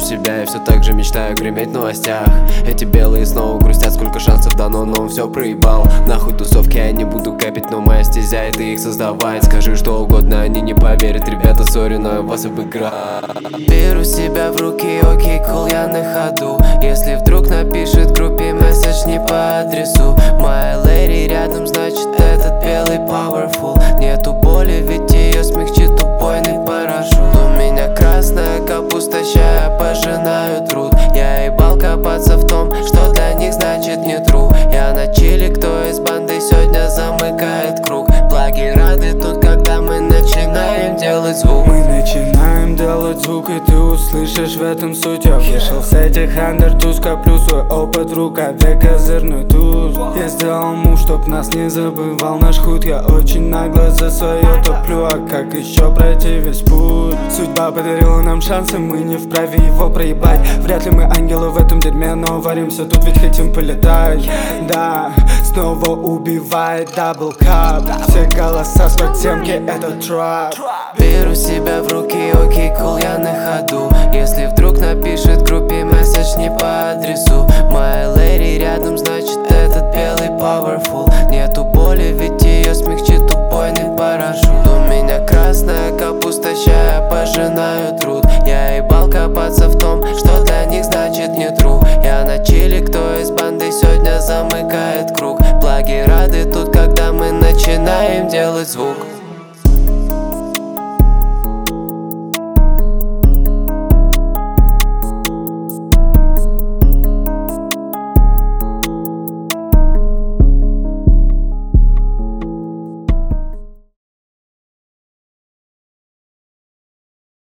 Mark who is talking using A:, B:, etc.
A: себя и все так же мечтаю греметь в новостях. Эти белые снова грустят, сколько шансов дано, но он все проебал. Нахуй тусовки, я не буду капить, но моя стезя это их создавать. Скажи что угодно, они не поверят. Ребята, сори, но я вас обыграю.
B: Беру себя в руки, окей, кул, я на ходу. Если вдруг напишет в группе месседж не по адресу, моя лэри рядом, значит этот белый powerful. Нету боли, ведь ее смягчит убойный парашют. У меня красная капуста, ща я пожинаю труд. Я ебал копаться в том, что для них значит не true. Я на чиле, кто из банды сегодня замыкает круг. Благи рады тут, когда мы начинаем делать звук.
C: Мы начинаем делать звук, и ты услышишь в этом суть. Я вышел с этих андертуз, коплю свой опыт в рукаве, козырный туз. Я сделал мув, чтоб нас не забывал наш худ. Я очень нагло за свое топлю, а как еще пройти весь путь? Судьба подарила нам шансы, мы не вправе его проебать. Вряд ли мы ангелы в этом дерьме, но варимся тут, ведь хотим полетать. Да, снова убивает даблкап. Все голоса с подземки, это трап.
B: Беру себя в руки, окей, кул, я на ходу. Если вдруг напишет в группе месседж не по адресу, моя лэри рядом, значит этот белый powerful. Нету боли, ведь ее смягчит убойный парашют. У меня красная капуста, ща я пожинаю труд. Я ебал копаться в том, что для них значит не true. Я на чиле, кто из банды сегодня замыкает круг. Благи рады тут, когда мы начинаем делать звук.